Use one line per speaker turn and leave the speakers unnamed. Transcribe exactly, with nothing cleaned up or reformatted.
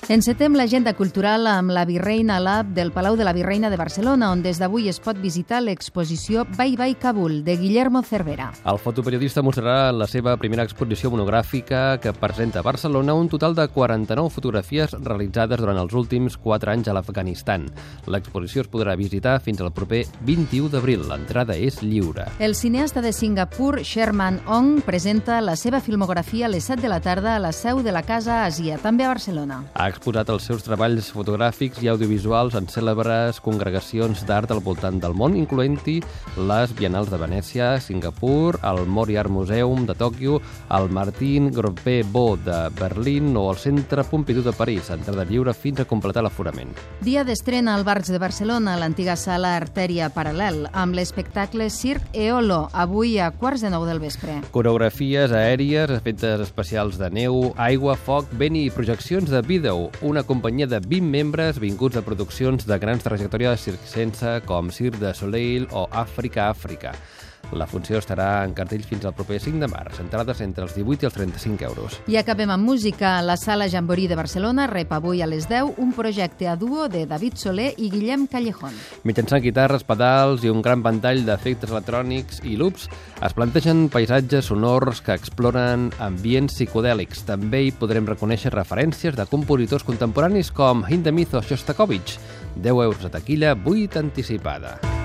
Encetem l'agenda cultural amb la Virreina Lab del Palau de la Virreina de Barcelona, on des d'avui es pot visitar l'exposició Bye Bye Kabul, de Guillermo Cervera.
El fotoperiodista mostrarà la seva primera exposició monogràfica que presenta a Barcelona un total de quaranta-nou fotografies realitzades durant els últims quatre anys a l'Afganistan. L'exposició es podrà visitar fins al proper vint-i-u d'abril. L'entrada és lliure.
El cineasta de Singapur, Sherman Ong, presenta la seva filmografia a les set de la tarda a la seu de la Casa Àsia, també a Barcelona.
Ha exposat els seus treballs fotogràfics i audiovisuals en cèlebres congregacions d'art al voltant del món, incloent-hi les Biennals de Venècia, Singapur, el Mori Art Museum de Tòquio, el Martin Gropius de Berlín o el Centre Pompidou de París, entrada lliure fins a completar l'aforament.
Dia d'estrena al Barx de Barcelona, a l'antiga sala Artèria Paral·lel, amb l'espectacle Circ Eolo, avui a quarts de nou del vespre.
Coreografies aèries, efectes especials de neu, aigua, foc, vent i projeccions de vídeo. Una companyia de vint membres vinguts a produccions de grans trajectòria circense com Cirque du Soleil o Àfrica Àfrica. La funció estarà en cartell fins al proper cinc de març, entrades entre els divuit i els trenta-cinc euros.
I acabem amb música. La Sala Jamboree de Barcelona rep avui a les deu un projecte a duo de David Soler i Guillem Callejón.
Mitjançant guitarres, pedals i un gran ventall d'efectes electrònics i loops, es plantegen paisatges sonors que exploren ambients psicodèlics. També hi podrem reconèixer referències de compositors contemporanis com Hindemith o Shostakovich. deu euros a taquilla, vuit anticipada.